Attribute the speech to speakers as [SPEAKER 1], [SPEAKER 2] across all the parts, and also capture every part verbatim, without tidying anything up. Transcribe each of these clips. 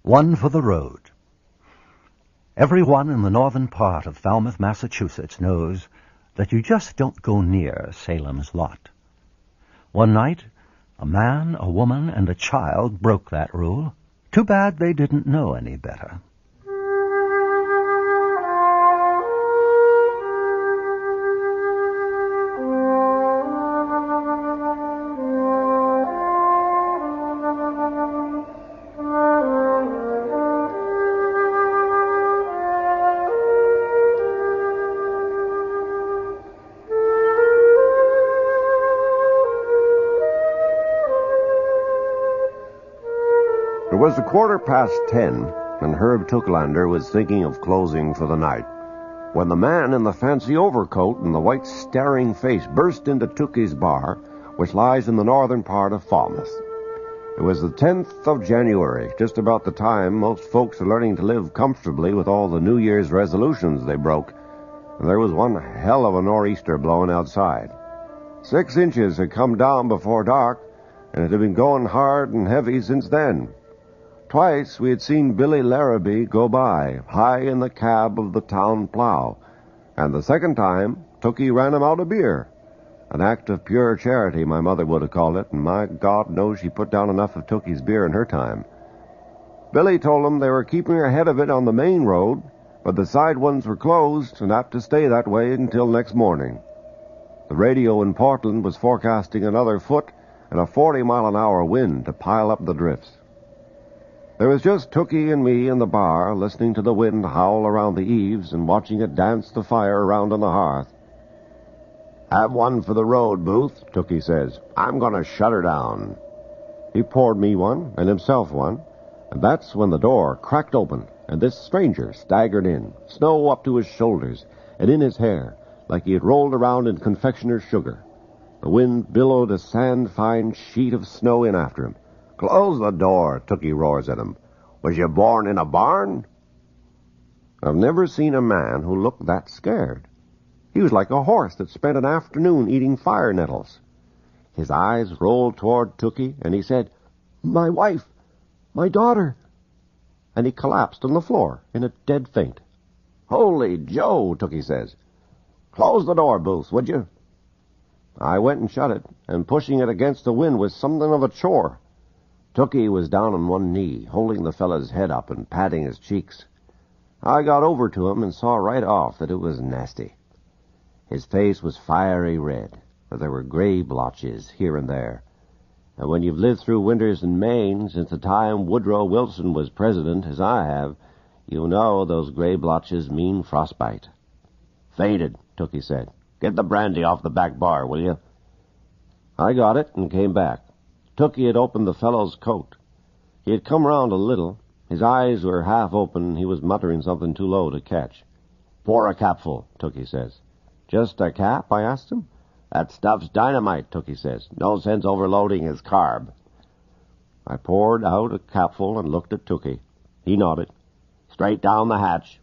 [SPEAKER 1] One for the road. Everyone in the northern part of Falmouth, Massachusetts knows that you just don't go near Salem's Lot. One night, a man, a woman, and a child broke that rule. Too bad they didn't know any better.
[SPEAKER 2] It was a quarter past ten, and Herb Tooklander was thinking of closing for the night, when the man in the fancy overcoat and the white staring face burst into Tookie's bar, which lies in the northern part of Falmouth. It was the tenth of January, just about the time most folks are learning to live comfortably with all the New Year's resolutions they broke, and there was one hell of a nor'easter blowing outside. Six inches had come down before dark, and it had been going hard and heavy since then. Twice we had seen Billy Larrabee go by, high in the cab of the town plow, and the second time, Tookie ran him out a beer. An act of pure charity, my mother would have called it, and my God knows she put down enough of Tookie's beer in her time. Billy told them they were keeping ahead of it on the main road, but the side ones were closed and apt to stay that way until next morning. The radio in Portland was forecasting another foot and a forty-mile-an-hour wind to pile up the drifts. There was just Tookie and me in the bar, listening to the wind howl around the eaves and watching it dance the fire around on the hearth. "Have one for the road, Booth," Tookie says. "I'm going to shut her down." He poured me one, and himself one, and that's when the door cracked open, and this stranger staggered in, snow up to his shoulders, and in his hair, like he had rolled around in confectioner's sugar. The wind billowed a sand-fine sheet of snow in after him. "Close the door," Tookie roars at him. "Was you born in a barn?" I've never seen a man who looked that scared. He was like a horse that spent an afternoon eating fire nettles. His eyes rolled toward Tookie, and he said, "My wife, my daughter," and he collapsed on the floor in a dead faint. "Holy Joe," Tookie says. "Close the door, Booth, would you?" I went and shut it, and pushing it against the wind was something of a chore. Tookie was down on one knee, holding the fellow's head up and patting his cheeks. I got over to him and saw right off that it was nasty. His face was fiery red, but there were gray blotches here and there. And when you've lived through winters in Maine since the time Woodrow Wilson was president, as I have, you know those gray blotches mean frostbite. "Fainted," Tookie said. "Get the brandy off the back bar, will you?" I got it and came back. Tookie had opened the fellow's coat. He had come round a little. His eyes were half open, and he was muttering something too low to catch. "Pour a capful," Tookie says. "Just a cap?" I asked him. "That stuff's dynamite," Tookie says. "No sense overloading his carb." I poured out a capful and looked at Tookie. He nodded. "Straight down the hatch."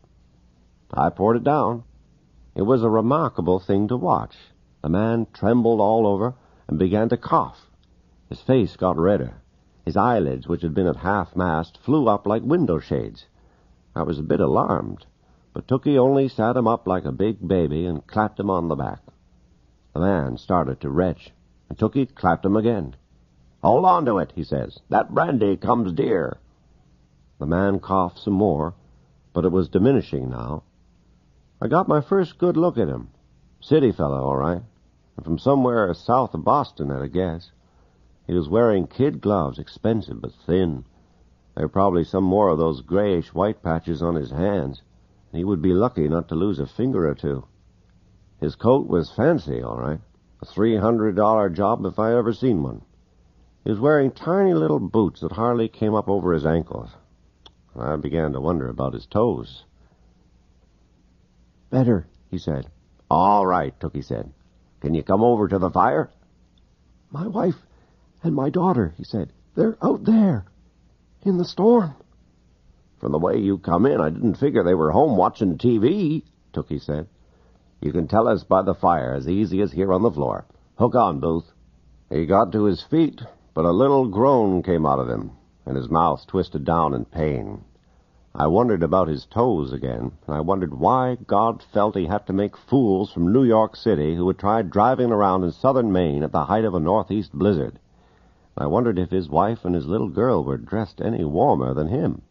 [SPEAKER 2] I poured it down. It was a remarkable thing to watch. The man trembled all over and began to cough. His face got redder. His eyelids, which had been at half-mast, flew up like window shades. I was a bit alarmed, but Tookie only sat him up like a big baby and clapped him on the back. The man started to retch, and Tookie clapped him again. "Hold on to it," he says. "That brandy comes dear." The man coughed some more, but it was diminishing now. I got my first good look at him. City fellow, all right, and from somewhere south of Boston, at a guess. He was wearing kid gloves, expensive but thin. There were probably some more of those grayish white patches on his hands, and he would be lucky not to lose a finger or two. His coat was fancy, all right, a three hundred dollar job if I ever seen one. He was wearing tiny little boots that hardly came up over his ankles. I began to wonder about his toes. "Better," he said. "All right," Tookie said. "Can you come over to the fire?" "My wife and my daughter," he said. "They're out there, in the storm." "From the way you come in, I didn't figure they were home watching T V, Tookie said. "You can tell us by the fire, as easy as here on the floor. Hook on, Booth." He got to his feet, but a little groan came out of him. and his mouth twisted down in pain. I wondered about his toes again, and I wondered why God felt he had to make fools from New York City who had tried driving around in southern Maine at the height of a northeast blizzard. I wondered if his wife and his little girl were dressed any warmer than him.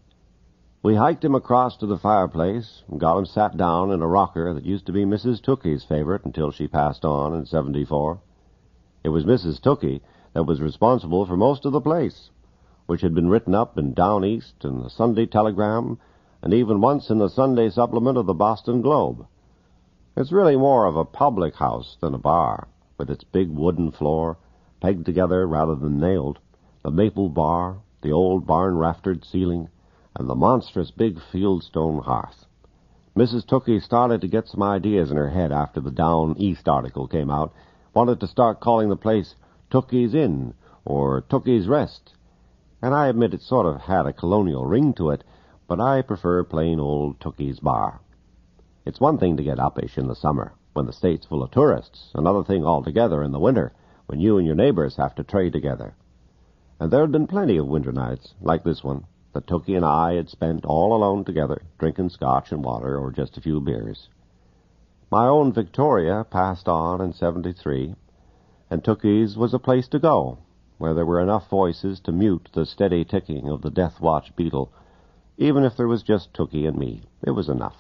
[SPEAKER 2] We hiked him across to the fireplace and got him sat down in a rocker that used to be Missus Tookie's favorite until she passed on in seventy-four. It was Missus Tookie that was responsible for most of the place, which had been written up in Down East and the Sunday Telegram, and even once in the Sunday supplement of the Boston Globe. It's really more of a public house than a bar, with its big wooden floor, pegged together rather than nailed, the maple bar, the old barn-raftered ceiling, and the monstrous big fieldstone hearth. Missus Tookie started to get some ideas in her head after the Down East article came out, wanted to start calling the place Tookie's Inn or Tookie's Rest, and I admit it sort of had a colonial ring to it, but I prefer plain old Tookie's Bar. It's one thing to get uppish in the summer, when the state's full of tourists, another thing altogether in the winter, when you and your neighbors have to trade together. And there had been plenty of winter nights, like this one, that Tookie and I had spent all alone together, drinking scotch and water or just a few beers. My own Victoria passed on in seventy-three, and Tookie's was a place to go, where there were enough voices to mute the steady ticking of the death watch beetle. Even if there was just Tookie and me, it was enough.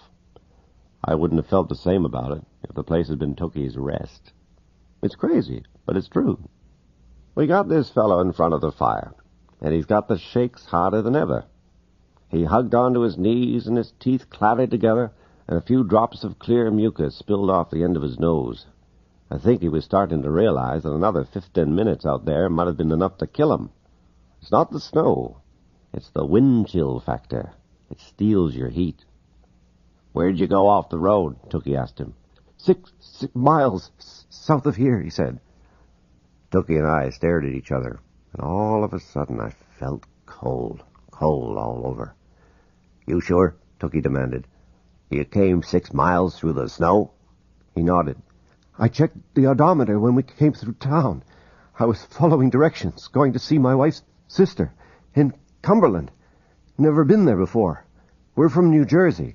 [SPEAKER 2] I wouldn't have felt the same about it if the place had been Tookie's Rest. It's crazy, but it's true. We got this fellow in front of the fire, and he's got the shakes harder than ever. He hugged onto his knees, and his teeth clattered together, and a few drops of clear mucus spilled off the end of his nose. I think he was starting to realize that another fifteen minutes out there might have been enough to kill him. It's not the snow. It's the wind chill factor. It steals your heat. "Where'd you go off the road?" Tookie asked him. Six, six miles s- south of here," he said. Tookie and I stared at each other, and all of a sudden I felt cold, cold all over. "You sure?" Tookie demanded. "You came six miles through the snow?" He nodded. "I checked the odometer when we came through town. I was following directions, going to see my wife's sister in Cumberland. Never been there before. We're from New Jersey."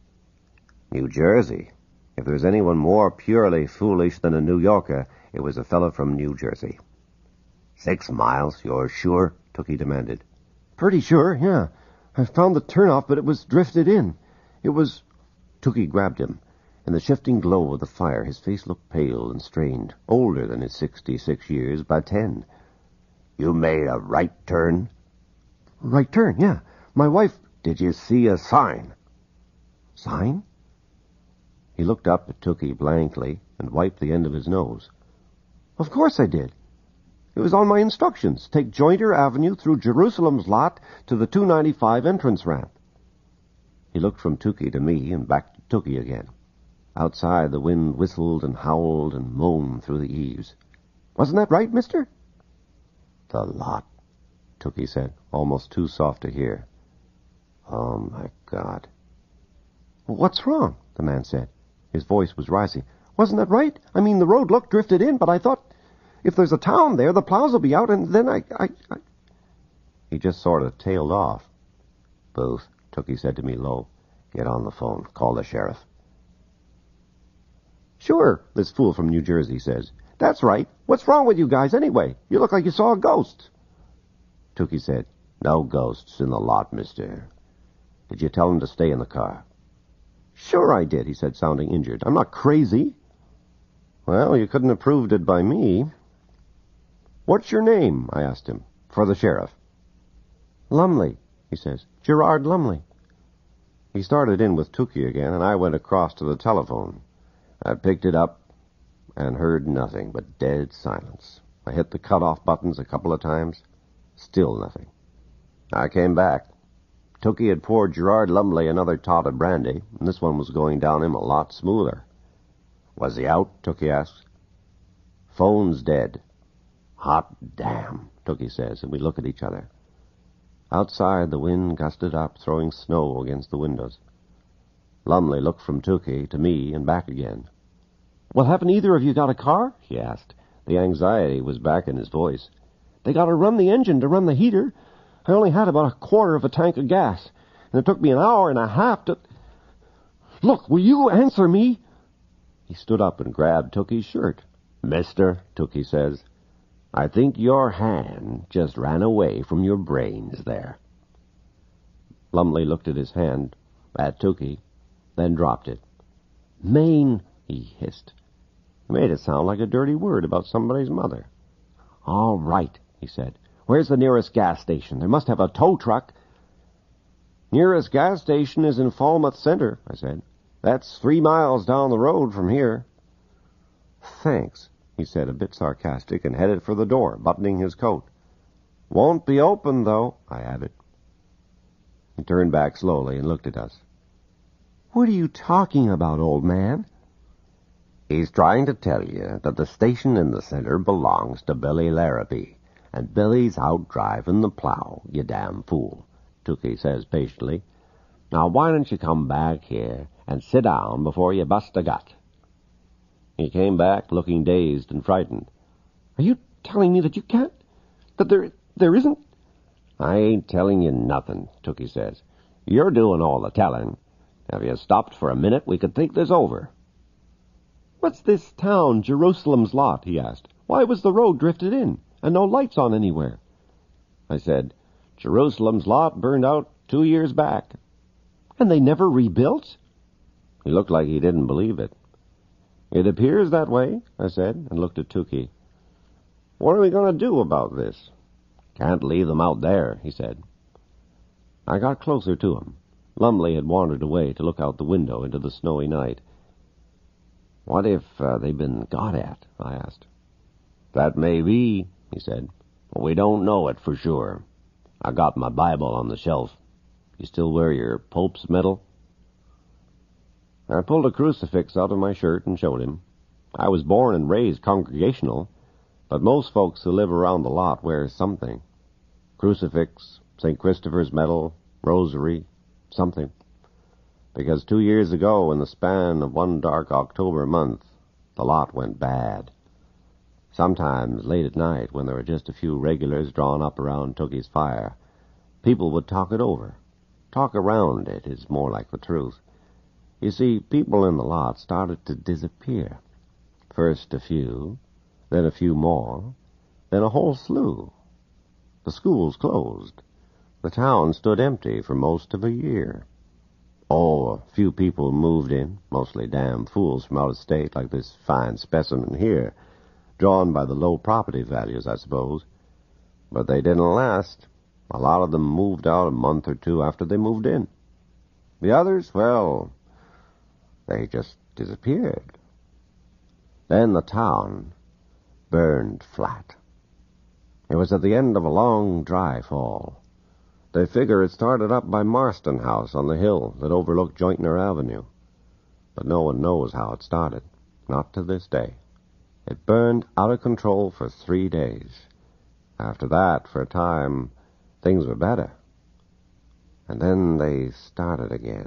[SPEAKER 2] New Jersey? If there's anyone more purely foolish than a New Yorker, it was a fellow from New Jersey. "Six miles, you're sure?" Tookie demanded. "Pretty sure, yeah. I found the turnoff, but it was drifted in. It was..." Tookie grabbed him. In the shifting glow of the fire, his face looked pale and strained, older than his sixty-six years by ten. "You made a right turn?" "Right turn, yeah. My wife..." "Did you see a sign?" "Sign?" He looked up at Tookie blankly and wiped the end of his nose. "Of course I did. It was on my instructions. Take Jointer Avenue through Jerusalem's lot to the two ninety-five entrance ramp." He looked from Tookie to me and back to Tookie again. Outside, the wind whistled and howled and moaned through the eaves. "Wasn't that right, mister?" "The lot," Tookie said, almost too soft to hear. "Oh, my God." "What's wrong?" the man said. His voice was rising. "Wasn't that right? I mean, the road looked drifted in, but I thought, if there's a town there, the plows will be out, and then I... I, I... He just sort of tailed off. "Booth," Tookie said to me low, "get on the phone. Call the sheriff." "Sure," this fool from New Jersey says. "That's right. What's wrong with you guys anyway? You look like you saw a ghost." Tookie said, "No ghosts in the lot, mister. Did you tell him to stay in the car?" "Sure I did," he said, sounding injured. "I'm not crazy." "Well, you couldn't have proved it by me." "What's your name?" I asked him, for the sheriff. "Lumley," he says. "Gerard Lumley." He started in with Tookie again, and I went across to the telephone. I picked it up and heard nothing but dead silence. I hit the cut-off buttons a couple of times. Still nothing. I came back. Tookie had poured Gerard Lumley another tot of brandy, and this one was going down him a lot smoother. "Was he out?" Tookie asked. "Phone's dead." "Hot damn," Tookie says, and we look at each other. Outside, the wind gusted up, throwing snow against the windows. Lumley looked from Tookie to me and back again. "Well, haven't either of you got a car?" he asked. The anxiety was back in his voice. "They got to run the engine to run the heater.
[SPEAKER 3] I only had about a quarter of a tank of gas, and it took me an hour and a half to... Look, will you answer me? He stood up and grabbed Tookie's shirt.
[SPEAKER 2] Mister, Tookie says, I think your hand just ran away from your brains there.
[SPEAKER 3] Lumley looked at his hand, at Tookie, then dropped it. Maine, he hissed. He made it sound like a dirty word about somebody's mother. All right, he said. Where's the nearest gas station? They must have a tow truck. Nearest gas station is in Falmouth Center, I said. That's three miles down the road from here. Thanks, he said, a bit sarcastic, and headed for the door, buttoning his coat. Won't be open, though, I added. He turned back slowly and looked at us. What are you talking about, old man?
[SPEAKER 2] He's trying to tell you that the station in the center belongs to Billy Larrabee, and Billy's out driving the plow, you damn fool, Tookie says patiently. Now why don't you come back here and sit down before you bust a gut? He came back looking dazed and frightened. Are you telling me that you can't? That there there isn't? I ain't telling you nothing, Tookie says. You're doing all the telling. If you stopped for a minute, we could think this over. What's this town, Jerusalem's Lot, he asked. Why was the road drifted in, and no lights on anywhere? I said, Jerusalem's Lot burned out two years back. And they never rebuilt? He looked like he didn't believe it. It appears that way, I said, and looked at Tookie. What are we going to do about this? Can't leave them out there, he said. I got closer to him. Lumley had wandered away to look out the window into the snowy night. What if uh, they've been got at? I asked. That may be, he said, but we don't know it for sure. I got my Bible on the shelf. You still wear your Pope's medal? I pulled a crucifix out of my shirt and showed him. I was born and raised Congregational, but most folks who live around the lot wear something. Crucifix, Saint Christopher's medal, rosary, something. Because two years ago, in the span of one dark October month, the lot went bad. Sometimes, late at night, when there were just a few regulars drawn up around Tookie's fire, people would talk it over. Talk around it is more like the truth. You see, people in the lot started to disappear. First a few, then a few more, then a whole slew. The schools closed. The town stood empty for most of a year. Oh, a few people moved in, mostly damn fools from out of state like this fine specimen here, drawn by the low property values, I suppose. But they didn't last. A lot of them moved out a month or two after they moved in. The others, well, they just disappeared. Then the town burned flat. It was at the end of a long, dry fall. They figure it started up by Marston House on the hill that overlooked Jointner Avenue. But no one knows how it started, not to this day. It burned out of control for three days. After that, for a time, things were better. And then they started again.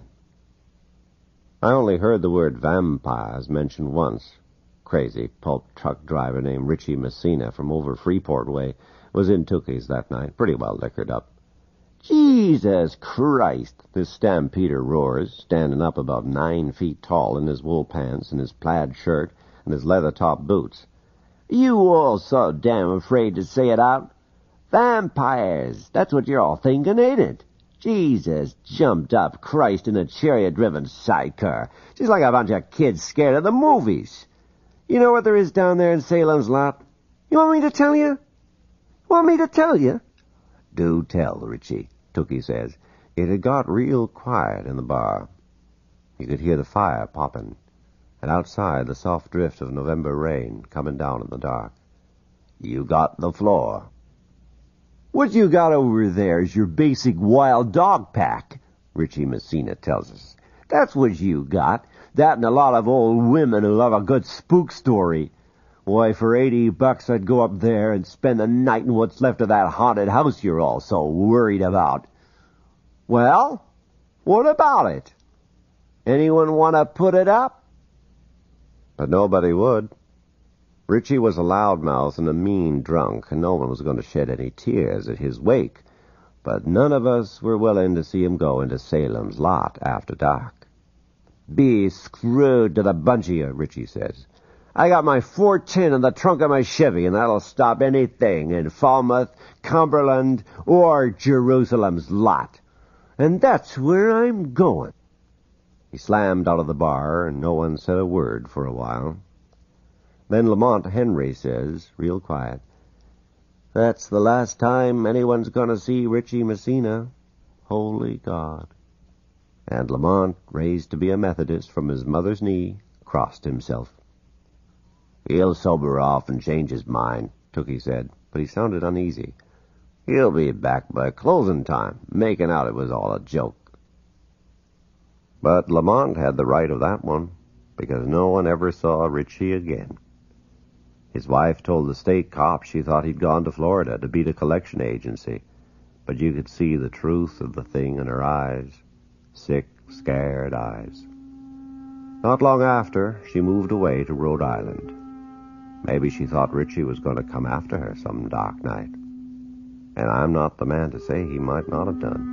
[SPEAKER 2] I only heard the word vampires mentioned once. Crazy pulp truck driver named Richie Messina from over Freeport way was in Tookie's that night, pretty well liquored up. Jesus Christ, this stampeder roars, standing up about nine feet tall in his wool pants and his plaid shirt and his leather-top boots. You all so damn afraid to say it out? Vampires, that's what you're all thinking, ain't it? Jesus jumped up Christ in a chariot-driven sidecar, just like a bunch of kids scared of the movies. You know what there is down there in Salem's Lot? You want me to tell you? Want me to tell you? Do tell, Richie, Tookie says. It had got real quiet in the bar. You could hear the fire popping, and outside the soft drift of November rain coming down in the dark. You got the floor. What you got over there is your basic wild dog pack, Richie Messina tells us. That's what you got. That and a lot of old women who love a good spook story. Why, for eighty bucks I'd go up there and spend the night in what's left of that haunted house you're all so worried about. Well, what about it? Anyone want to put it up? But nobody would. Richie was a loudmouth and a mean drunk, and no one was going to shed any tears at his wake.
[SPEAKER 3] but none of us were willing to see him go into Salem's Lot after dark. "Be screwed to the bunch of you," Richie says. "I got my four tin in the trunk of my Chevy, and that'll stop anything in Falmouth, Cumberland, or Jerusalem's Lot. And that's where I'm going." He slammed out of the bar, and no one said a word for a while. Then Lamont Henry says, real quiet, "That's the last time anyone's going to see Richie Messina. Holy God." And Lamont, raised to be a Methodist from his mother's knee, crossed himself. "He'll sober off and change his mind," Tookie said, but he sounded uneasy. "He'll be back by closing time, making out it was all a joke." But Lamont had the right of that one, because no one ever saw Richie again. His wife told the state cop she thought he'd gone to Florida to beat a collection agency, but you could see the truth of the thing in her eyes. Sick, scared eyes. Not long after, she moved away to Rhode Island. Maybe she thought Richie was going to come after her some dark night. And I'm not the man to say he might not have done.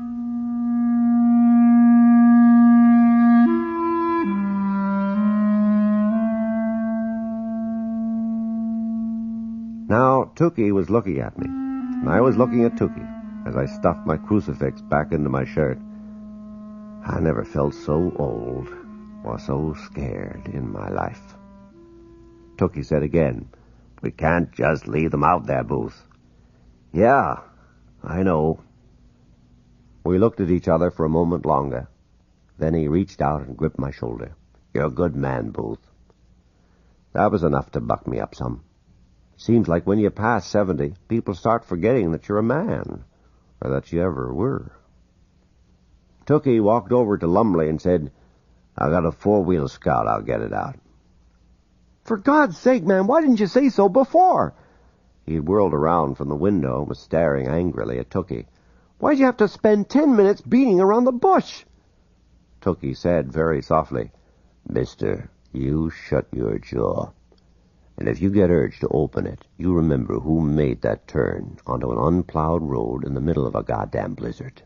[SPEAKER 3] Now, Tookie was looking at me, and I was looking at Tookie as I stuffed my crucifix back into my shirt. I never felt so old or so scared in my life. Tookie said again, "We can't just leave them out there, Booth." "Yeah, I know." We looked at each other for a moment longer. Then he reached out and gripped my shoulder. "You're a good man, Booth." That was enough to buck me up some. Seems like when you pass seventy, people start forgetting that you're a man, or that you ever were. Tookie walked over to Lumley and said, "I got a four-wheel Scout. I'll get it out." "For God's sake, man, why didn't you say so before?" He had whirled around from the window and was staring angrily at Tookie. "Why'd you have to spend ten minutes beating around the bush?" Tookie said very softly, "Mister, you shut your jaw. And if you get urged to open it, you remember who made that turn onto an unplowed road in the middle of a goddamn blizzard."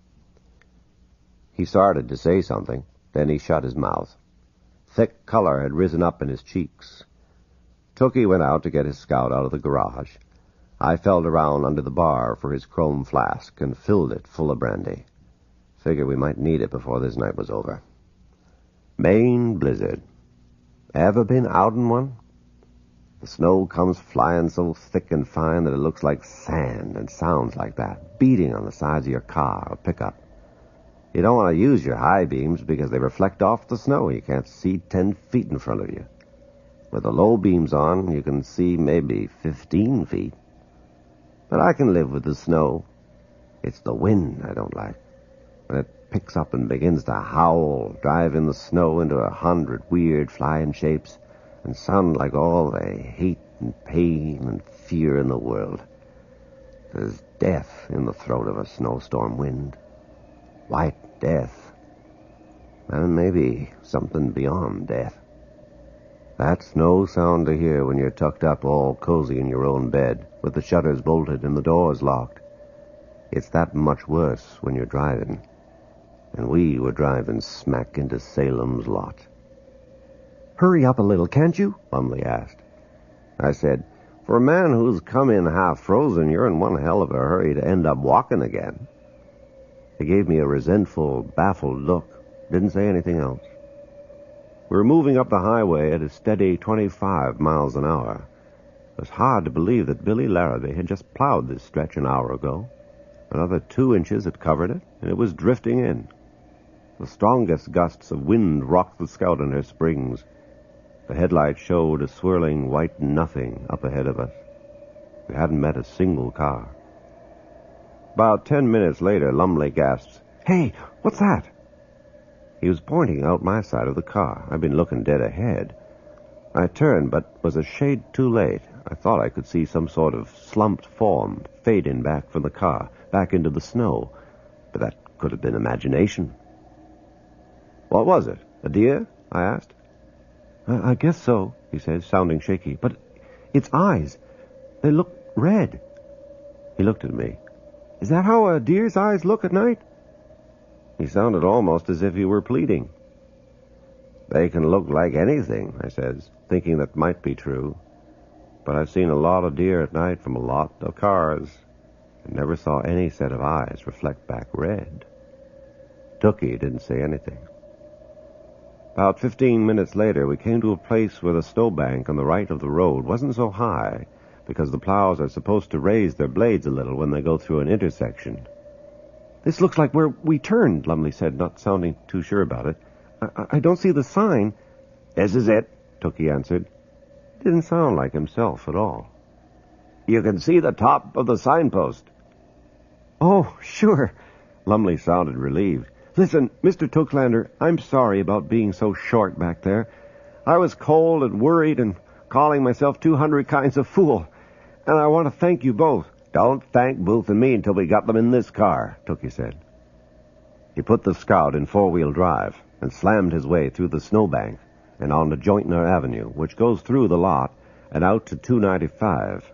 [SPEAKER 3] He started to say something, then he shut his mouth. Thick color had risen up in his cheeks. Tookie went out to get his Scout out of the garage. I felt around under the bar for his chrome flask and filled it full of brandy. Figured we might need it before this night was over. Maine blizzard. Ever been out in one? The snow comes flying so thick and fine that it looks like sand and sounds like that, beating on the sides of your car or pickup. You don't want to use your high beams because they reflect off the snow. You can't see ten feet in front of you. With the low beams on, you can see maybe fifteen feet. But I can live with the snow. It's the wind I don't like. When it picks up and begins to howl, driving the snow into a hundred weird flying shapes, and sound like all the hate and pain and fear in the world. There's death in the throat of a snowstorm wind. White death. And maybe something beyond death. That's no sound to hear when you're tucked up all cozy in your own bed, with the shutters bolted and the doors locked. It's that much worse when you're driving. And we were driving smack into Salem's Lot. "Hurry up a little, can't you?" Lumley asked. I said, "For a man who's come in half frozen, you're in one hell of a hurry to end up walking again." He gave me a resentful, baffled look. Didn't say anything else. We were moving up the highway at a steady twenty-five miles an hour. It was hard to believe that Billy Larrabee had just plowed this stretch an hour ago. Another two inches had covered it, and it was drifting in. The strongest gusts of wind rocked the Scout in her springs. The headlights showed a swirling white nothing up ahead of us. We hadn't met a single car. About ten minutes later, Lumley gasped, "Hey, what's that?" He was pointing out my side of the car. I'd been looking dead ahead. I turned, but was a shade too late. I thought I could see some sort of slumped form fading back from the car, back into the snow. But that could have been imagination. "What was it? A deer?" I asked. I, I guess so," he said, sounding shaky. "But its eyes, they look red." He looked at me.
[SPEAKER 2] Is that how a deer's eyes look at night?" He sounded almost as if he were pleading. "They can look like anything," I says, thinking that might be true. But I've seen a lot of deer at night from a lot of cars, and never saw any set of eyes reflect back red. Tookie didn't say anything. About fifteen minutes later, we came to a place where the snowbank on the right of the road wasn't so high, because the plows are supposed to raise their blades a little when they go through an intersection. "This looks like where we turned," Lumley said, not sounding too sure about it. I, I don't see the sign." "This is it," Tookie answered. Didn't sound like himself at all. "You can see the top of the signpost." "Oh, sure." Lumley sounded relieved. "Listen, Mister Tucklander, I'm sorry about being so short back there. I was cold and worried and calling myself two hundred kinds of fool. And I want to thank you both." "Don't thank Booth and me until we got them in this car," Tookie said. He put the Scout in four-wheel drive and slammed his way through the snowbank and on to Jointner Avenue, which goes through the lot and out to two ninety-five.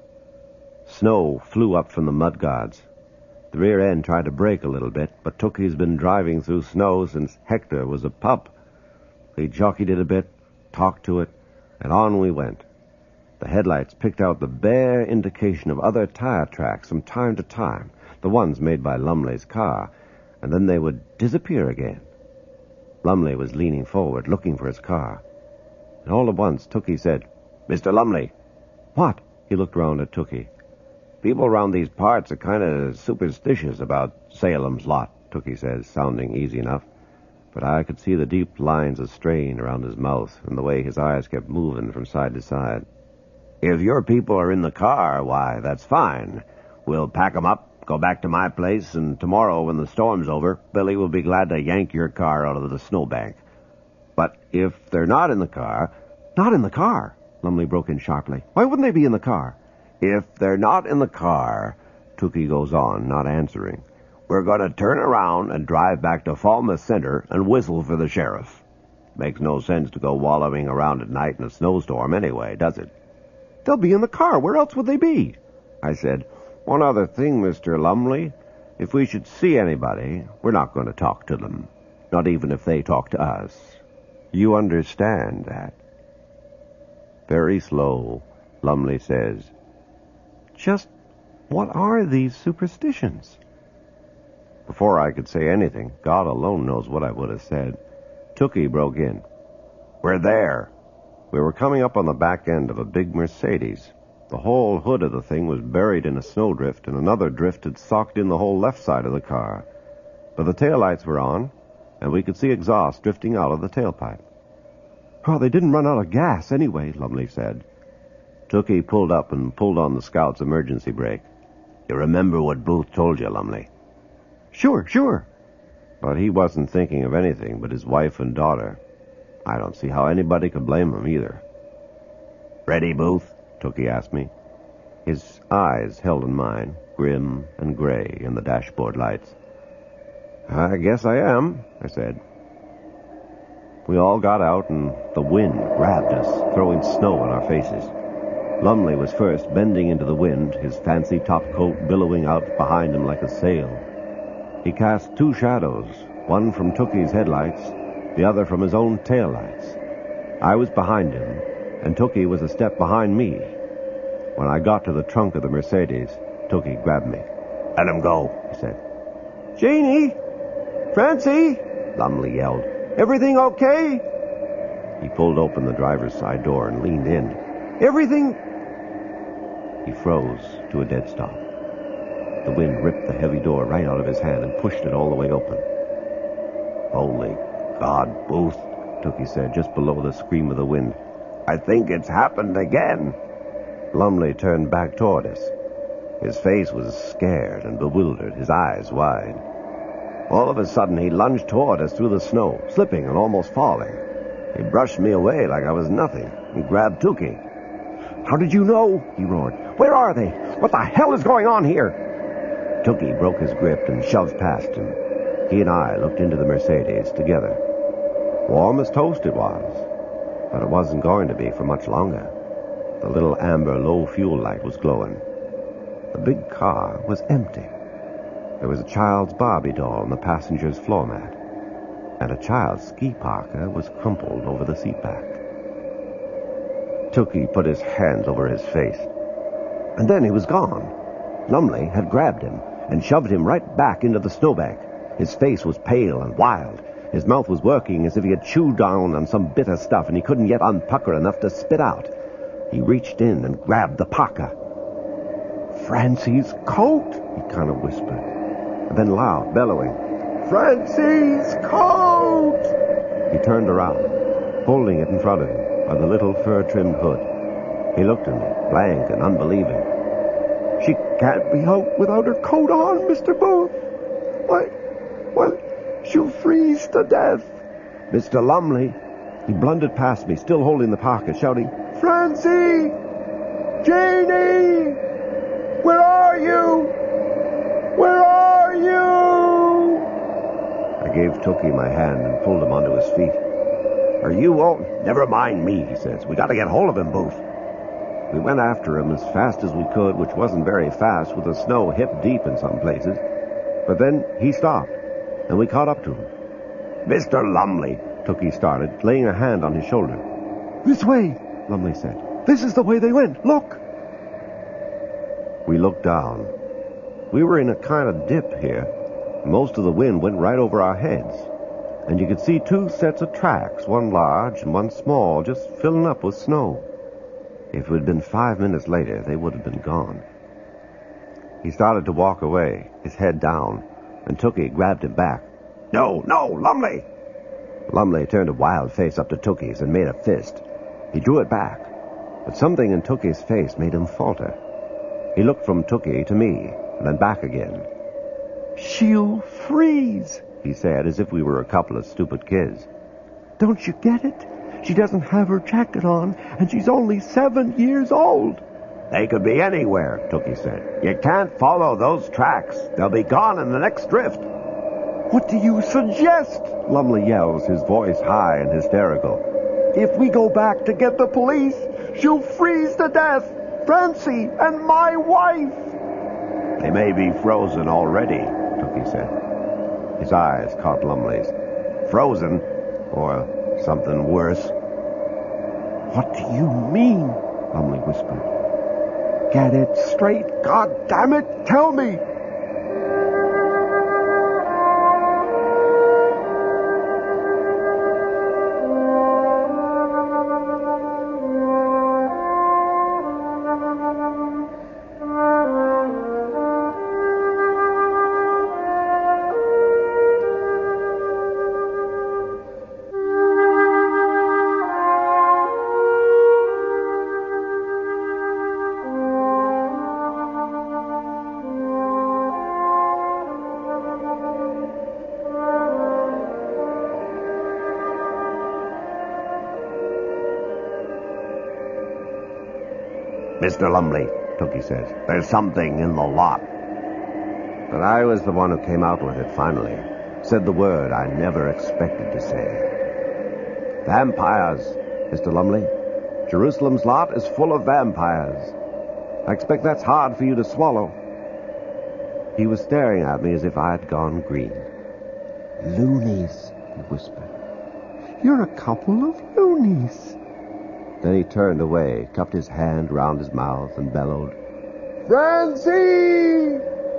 [SPEAKER 2] Snow flew up from the mudguards. The rear end tried to brake a little bit, but Tookie's been driving through snow since Hector was a pup. He jockeyed it a bit, talked to it, and on we went. The headlights picked out the bare indication of other tire tracks from time to time, the ones made by Lumley's car, and then they would disappear again. Lumley was leaning forward, looking for his car. And all at once, Tookie said, "Mister Lumley." "What?" He looked round at Tookie. "People around these parts are kind of superstitious about Salem's Lot," Tookie says, sounding easy enough. But I could see the deep lines of strain around his mouth and the way his eyes kept moving from side to side. "If your people are in the car, why, that's fine. We'll pack 'em up, go back to my place, and tomorrow, when the storm's over, Billy will be glad to yank your car out of the snowbank. But if they're not in the car..." "Not in the car?" Lumley broke in sharply. "Why wouldn't they be in the car?" "If they're not in the car," Tookie goes on, not answering, "we're going to turn around and drive back to Falmouth Center and whistle for the sheriff. Makes no sense to go wallowing around at night in a snowstorm anyway, does it?" "They'll be in the car. Where else would they be?" I said, "One other thing, Mister Lumley. If we should see anybody, we're not going to talk to them. Not even if they talk to us. You understand that?" Very slow, Lumley says, "Just what are these superstitions?" Before I could say anything, God alone knows what I would have said, Tookie broke in. "We're there." We were coming up on the back end of a big Mercedes. The whole hood of the thing was buried in a snowdrift, and another drift had socked in the whole left side of the car. But the taillights were on, and we could see exhaust drifting out of the tailpipe. "Oh, they didn't run out of gas anyway," Lumley said. Tookie pulled up and pulled on the Scout's emergency brake. "You remember what Booth told you, Lumley?" "Sure, sure." But he wasn't thinking of anything but his wife and daughter. I don't see how anybody could blame him either. "Ready, Booth?" Tookie asked me. His eyes held in mine, grim and gray in the dashboard lights. "I guess I am," I said. We all got out, and the wind grabbed us, throwing snow in our faces. Lumley was first, bending into the wind, his fancy topcoat billowing out behind him like a sail. He cast two shadows, one from Tookie's headlights, the other from his own taillights. I was behind him, and Tookie was a step behind me. When I got to the trunk of the Mercedes, Tookie grabbed me. "Let him go," he said. "Janie! Francie!" Lumley yelled. "Everything okay?" He pulled open the driver's side door and leaned in. "Everything..." He froze to a dead stop. The wind ripped the heavy door right out of his hand and pushed it all the way open. "Holy God, Booth," Tookie said, just below the scream of the wind. "I think it's happened again." Lumley turned back toward us. His face was scared and bewildered, his eyes wide. All of a sudden, he lunged toward us through the snow, slipping and almost falling. He brushed me away like I was nothing and grabbed Tookie. "How did you know?" he roared. "Where are they? What the hell is going on here?" Tookie broke his grip and shoved past him. He and I looked into the Mercedes together. Warm as toast it was, but it wasn't going to be for much longer. The little amber low fuel light was glowing. The big car was empty. There was a child's Barbie doll on the passenger's floor mat, and a child's ski parka was crumpled over the seat back. Tookie put his hands over his face, and then he was gone. Lumley had grabbed him and shoved him right back into the snowbank. His face was pale and wild. His mouth was working as if he had chewed down on some bitter stuff, and he couldn't yet unpucker enough to spit out. He reached in and grabbed the parka. "Francie's coat," he kind of whispered. And then loud, bellowing, "Francie's coat!" He turned around, holding it in front of him by the little fur-trimmed hood. He looked at me, blank and unbelieving. "She can't be out without her coat on, Mister Booth. Why, well, she'll freeze to death." Mister Lumley, he blundered past me, still holding the parka, shouting, "Francie! Janie! Where are you? Where are you?" I gave Tookie my hand and pulled him onto his feet. "Are you all..." "Never mind me," he says. "We got to get hold of him, Booth." We went after him as fast as we could, which wasn't very fast with the snow hip-deep in some places. But then he stopped, and we caught up to him. "Mister Lumley," Tookie started, laying a hand on his shoulder. "This way," Lumley said. "This is the way they went. Look." We looked down. We were in a kind of dip here. Most of the wind went right over our heads, and you could see two sets of tracks, one large and one small, just filling up with snow. If it had been five minutes later, they would have been gone. He started to walk away, his head down, and Tookie grabbed him back. "No, no, Lumley!" Lumley turned a wild face up to Tookie's and made a fist. He drew it back, but something in Tookie's face made him falter. He looked from Tookie to me, and then back again. "She'll freeze," he said, as if we were a couple of stupid kids. "Don't you get it? She doesn't have her jacket on, and she's only seven years old." "They could be anywhere," Tookie said. "You can't follow those tracks. They'll be gone in the next drift." "What do you suggest?" Lumley yells, his voice high and hysterical. "If we go back to get the police, she'll freeze to death. Francie and my wife." "They may be frozen already," Tookie said. His eyes caught Lumley's. "Frozen? Or something worse." "What do you mean?" Lumley whispered. "Get it straight, God damn it! Tell me!" "Mister Lumley," Tookie says, "there's something in the lot." But I was the one who came out with it finally. Said the word I never expected to say. "Vampires, Mister Lumley. Jerusalem's lot is full of vampires. I expect that's hard for you to swallow." He was staring at me as if I had gone green. "Loonies," he whispered. "You're a couple of loonies." Then he turned away, cupped his hand round his mouth, and bellowed, "Francie!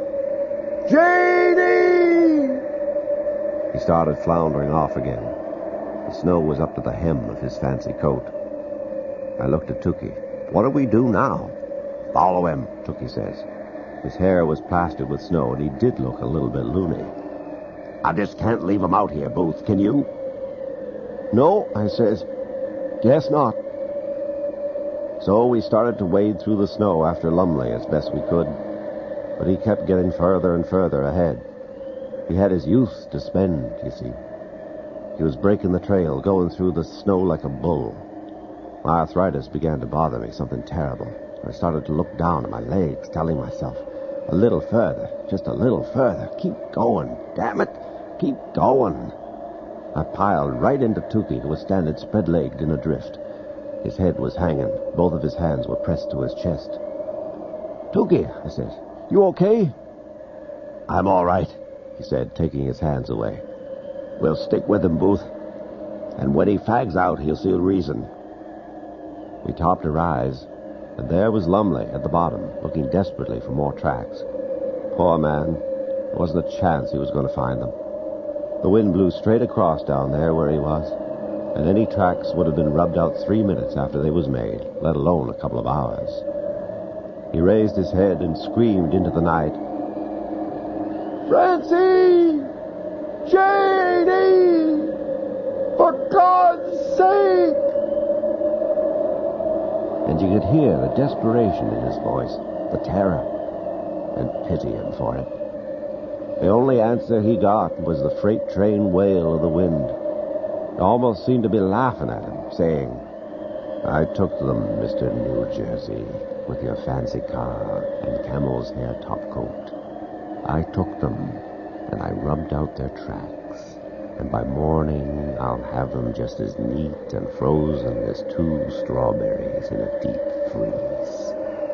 [SPEAKER 2] Janie!" He started floundering off again. The snow was up to the hem of his fancy coat. I looked at Tookie. "What do we do now?" "Follow him," Tookie says. His hair was plastered with snow, and he did look a little bit loony. "I just can't leave him out here, Booth. Can you?" "No," I says. "Guess not." So we started to wade through the snow after Lumley as best we could, but he kept getting further and further ahead. He had his youth to spend, you see. He was breaking the trail, going through the snow like a bull. My arthritis began to bother me, something terrible. I started to look down at my legs, telling myself, a little further, just a little further. Keep going, damn it, keep going. I piled right into Tookie, who was standing spread-legged in a drift. His head was hanging. Both of his hands were pressed to his chest. "Tookie," I said, "you okay?"
[SPEAKER 3] I'm all right, he said, taking his hands away. We'll stick with him, Booth. And when he fags out, he'll see reason. We topped a rise, and there was Lumley at the bottom, looking desperately for more tracks. Poor man. There wasn't a chance he was going to find them. The wind blew straight across down there where he was, and any tracks would have been rubbed out three minutes after they was made, let alone a couple of hours. He raised his head and screamed into the night, "Francie! Janie! For God's sake!" And you could hear the desperation in his voice, the terror, and pity him for it. The only answer he got was the freight train wail of the wind. It almost seemed to be laughing at him, saying, "I took them, Mister New Jersey, with your fancy car and camel's hair topcoat. I took them, and I rubbed out their tracks, and by morning I'll have them just as neat and frozen as two strawberries in a deep freeze."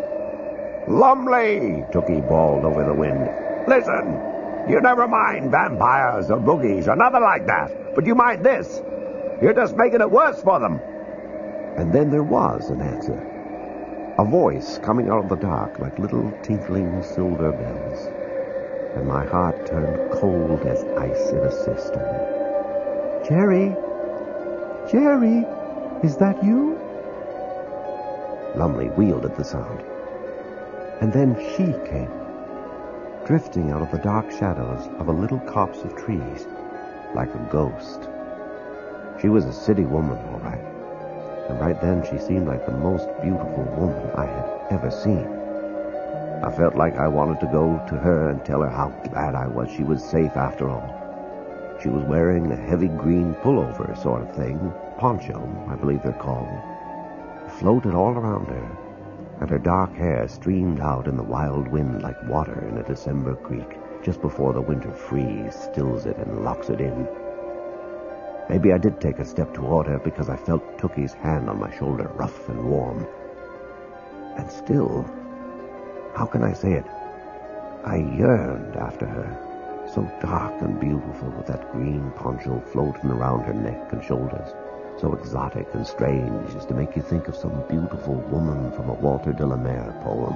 [SPEAKER 2] "Lumley!" Tookie bawled over the wind. "Listen! You never mind vampires or boogies or nothing like that, but you mind this. You're just making it worse for them." And then there was an answer. A voice coming out of the dark like little tinkling silver bells. And my heart turned cold as ice in a cistern. "Jerry! Jerry! Is that you?" Lumley wheeled at the sound. And then she came, drifting out of the dark shadows of a little copse of trees, like a ghost. She was a city woman, all right. And right then she seemed like the most beautiful woman I had ever seen. I felt like I wanted to go to her and tell her how glad I was she was safe after all. She was wearing a heavy green pullover sort of thing, poncho, I believe they're called. It floated all around her, and her dark hair streamed out in the wild wind like water in a December creek just before the winter freeze stills it and locks it in. Maybe I did take a step toward her because I felt Tookie's hand on my shoulder, rough and warm. And still, how can I say it? I yearned after her, so dark and beautiful with that green poncho floating around her neck and shoulders, so exotic and strange as to make you think of some beautiful woman from a Walter de la Mare poem.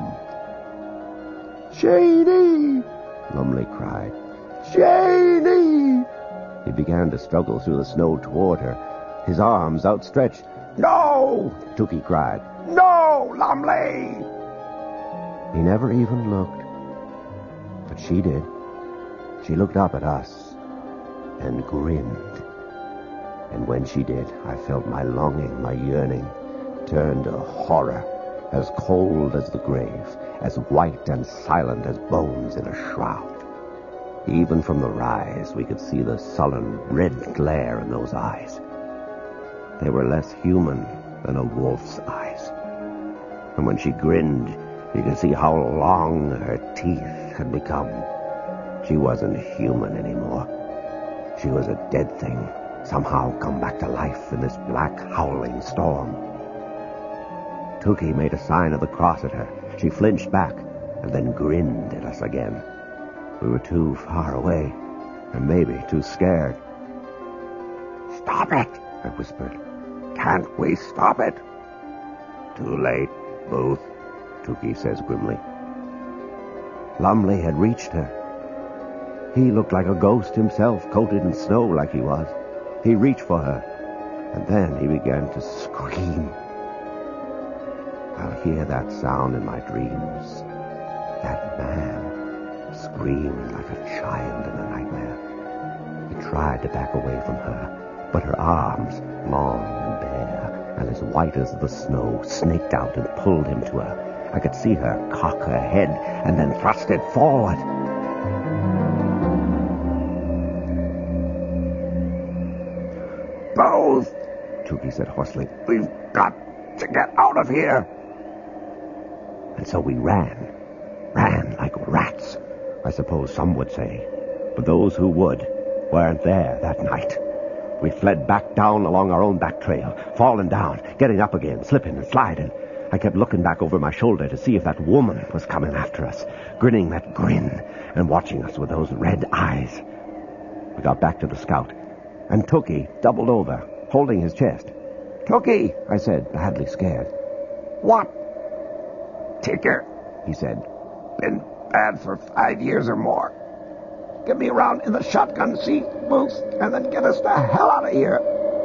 [SPEAKER 2] "Janie!" Lumley cried. "Janie!" He began to struggle through the snow toward her, his arms outstretched. "No!" Tookie cried. "No, Lumley!" He never even looked, but she did. She looked up at us and grinned. And when she did, I felt my longing, my yearning, turn to horror, as cold as the grave, as white and silent as bones in a shroud. Even from the rise, we could see the sullen, red glare in those eyes. They were less human than a wolf's eyes. And when she grinned, you could see how long her teeth had become. She wasn't human anymore. She was a dead thing, somehow come back to life in this black, howling storm. Tookie made a sign of the cross at her. She flinched back and then grinned at us again. We were too far away, and maybe too scared. "Stop it," I whispered. "Can't we stop it?" "Too late, Booth," Tookie says grimly. Lumley had reached her. He looked like a ghost himself, coated in snow like he was. He reached for her, and then he began to scream. I'll hear that sound in my dreams. That man screaming like a child in a nightmare. He tried to back away from her, but her arms, long and bare, and as white as the snow, snaked out and pulled him to her. I could see her cock her head and then thrust it forward. "Both!" Tookie said hoarsely. "We've got to get out of here!" And so we ran. Ran like rats, I suppose some would say. But those who would weren't there that night. We fled back down along our own back trail, falling down, getting up again, slipping and sliding. I kept looking back over my shoulder to see if that woman was coming after us, grinning that grin, and watching us with those red eyes. We got back to the Scout, and Tookie doubled over, holding his chest. "Tookie," I said, badly scared. "What?" "Ticker," he said. "Been bad for five years or more. Get me around in the shotgun seat, Moose, and then get us the hell out of here."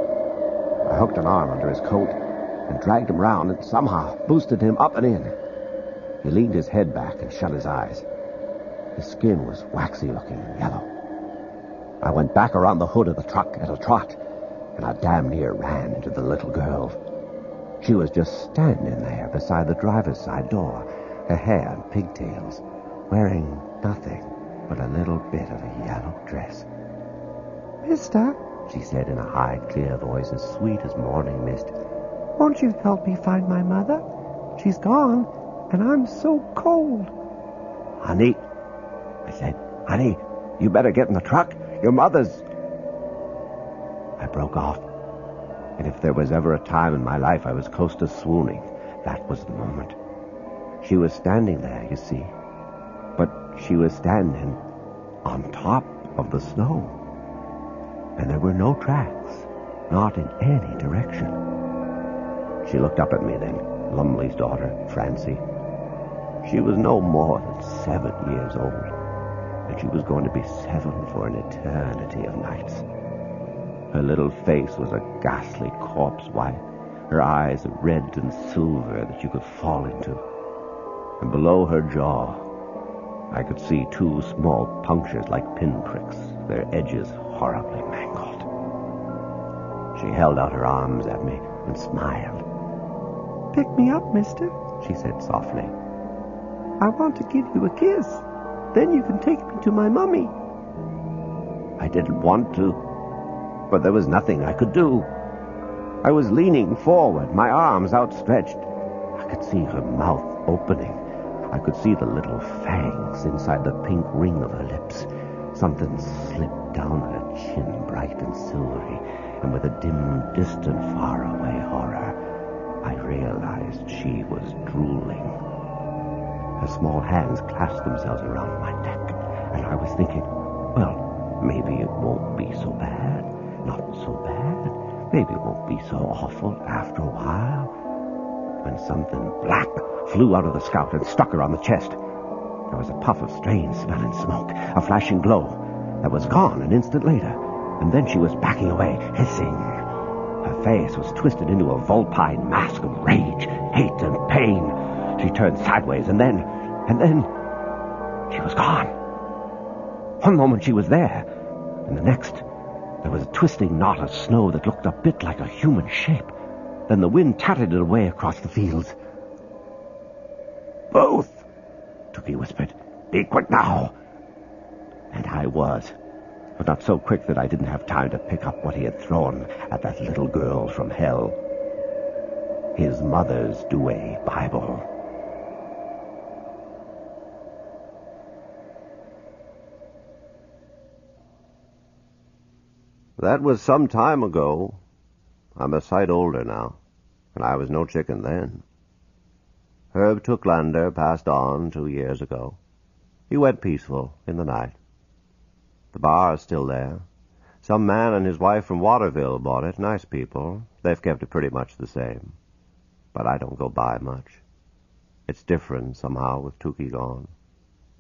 [SPEAKER 2] I hooked an arm under his coat and dragged him round and somehow boosted him up and in. He leaned his head back and shut his eyes. His skin was waxy-looking and yellow. I went back around the hood of the truck at a trot, and I damn near ran into the little girl. She was just standing there beside the driver's side door, her hair in pigtails, wearing nothing but a little bit of a yellow dress. "Mister," she said in a high, clear voice as sweet as morning mist, "won't you help me find my mother? She's gone, and I'm so cold." "Honey," I said, "honey, you better get in the truck. Your mother's..." I broke off, and if there was ever a time in my life I was close to swooning, that was the moment. She was standing there, you see, but she was standing on top of the snow, and there were no tracks, not in any direction. She looked up at me then, Lumley's daughter, Francie. She was no more than seven years old, and she was going to be seven for an eternity of nights. Her little face was a ghastly corpse white, her eyes red and silver that you could fall into. And below her jaw, I could see two small punctures like pinpricks, their edges horribly mangled. She held out her arms at me and smiled. "Pick me up, mister," she said softly. "I want to give you a kiss. Then you can take me to my mummy." I didn't want to, but there was nothing I could do. I was leaning forward, my arms outstretched. I could see her mouth opening. I could see the little fangs inside the pink ring of her lips. Something slipped down her chin, bright and silvery, and with a dim, distant, faraway horror, I realized she was drooling. Her small hands clasped themselves around my neck, and I was thinking, well, maybe it won't be so bad. Not so bad. Maybe it won't be so awful after a while. When something black flew out of the Scout and struck her on the chest. There was a puff of strange smelling smoke, a flashing glow that was gone an instant later, and then she was backing away, hissing. Her face was twisted into a vulpine mask of rage, hate, and pain. She turned sideways, and then, and then, she was gone. One moment she was there, and the next, there was a twisting knot of snow that looked a bit like a human shape. Then the wind tattered it away across the fields. "Both," Tookie whispered. "Be quick now." And I was, but not so quick that I didn't have time to pick up what he had thrown at that little girl from hell. His mother's Douay Bible. That was some time ago. I'm a sight older now, and I was no chicken then. Herb Tooklander passed on two years ago. He went peaceful in the night. The bar is still there. Some man and his wife from Waterville bought it. Nice people. They've kept it pretty much the same. But I don't go by much. It's different somehow with Tookie gone.